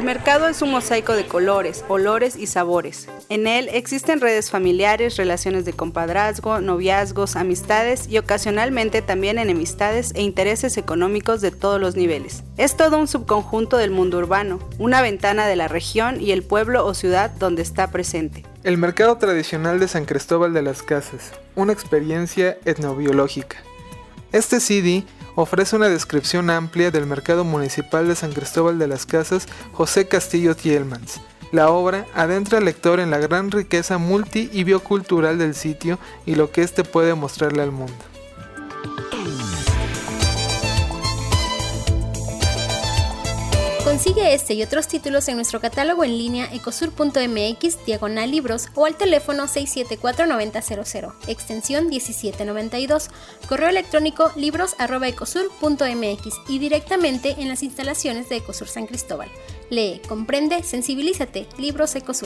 El mercado es un mosaico de colores, olores y sabores. En él existen redes familiares, relaciones de compadrazgo, noviazgos, amistades y ocasionalmente también enemistades e intereses económicos de todos los niveles. Es todo un subconjunto del mundo urbano, una ventana de la región y el pueblo o ciudad donde está presente. El mercado tradicional de San Cristóbal de las Casas, una experiencia etnobiológica. Este CD ofrece una descripción amplia del mercado municipal de San Cristóbal de las Casas José Castillo Thielmans. La obra adentra al lector en la gran riqueza multi y biocultural del sitio y lo que éste puede mostrarle al mundo. Consigue este y otros títulos en nuestro catálogo en línea ecosur.mx/libros o al teléfono 674-9000, extensión 1792, correo electrónico libros@ecosur.mx y directamente en las instalaciones de Ecosur San Cristóbal. Lee, comprende, sensibilízate. Libros Ecosur.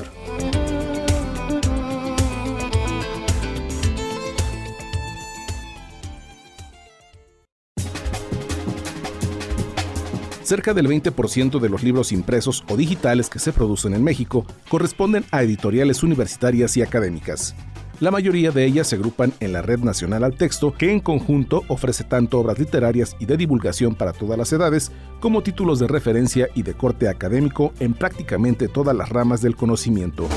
Cerca del 20% de los libros impresos o digitales que se producen en México corresponden a editoriales universitarias y académicas. La mayoría de ellas se agrupan en la Red Nacional al Texto, que en conjunto ofrece tanto obras literarias y de divulgación para todas las edades, como títulos de referencia y de corte académico en prácticamente todas las ramas del conocimiento.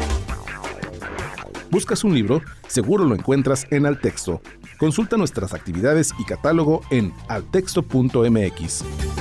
¿Buscas un libro? Seguro lo encuentras en Al Texto. Consulta nuestras actividades y catálogo en altexto.mx.